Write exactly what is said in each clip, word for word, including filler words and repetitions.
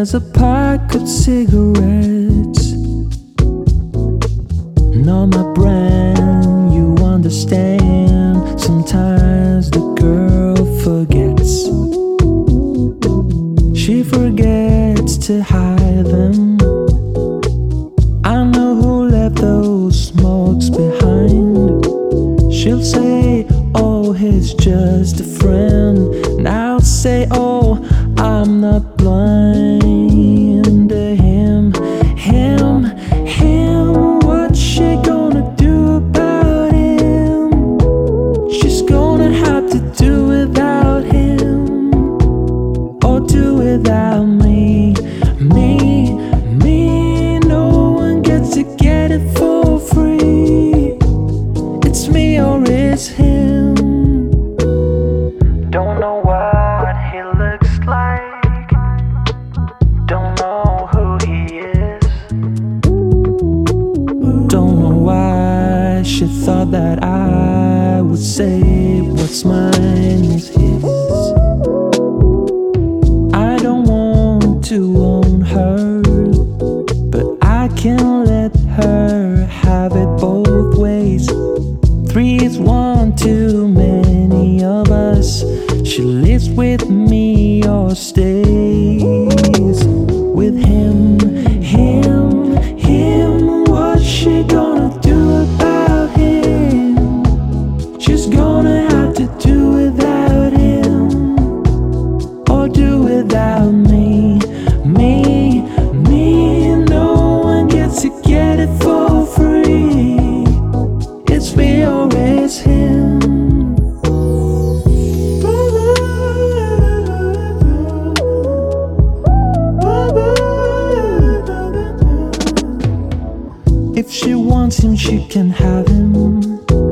There's a pack of cigarettes, not my brand, you understand. Sometimes the girl forgets, she forgets to hide them. I know who left those smokes behind. She'll say, oh, he's just a friend. And I'll say, oh, I'm not blind to him. Him, him, what's she gonna do about him? She's gonna have to do without him, or do without me. Me, me, no one gets to get it for free. It's me or it's him. Don't know what he looks like, don't know who he is. Don't know why she thought that I would say what's mine is his. I don't want to own her, but I can't let her have it both ways. Three is one too many of us. She lives with me or stays with him. Him, him, what's she gonna do about him? She's gonna have to do without him, or do without me. Me, me, no one gets to get it for free. It's me or it's him. If she wants him, she can have him,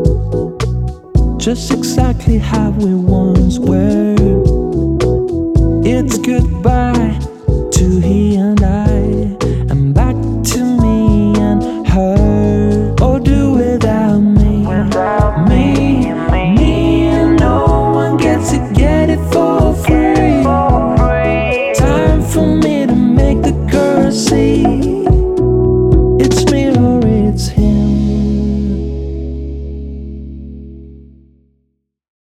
just exactly how we once were. It's goodbye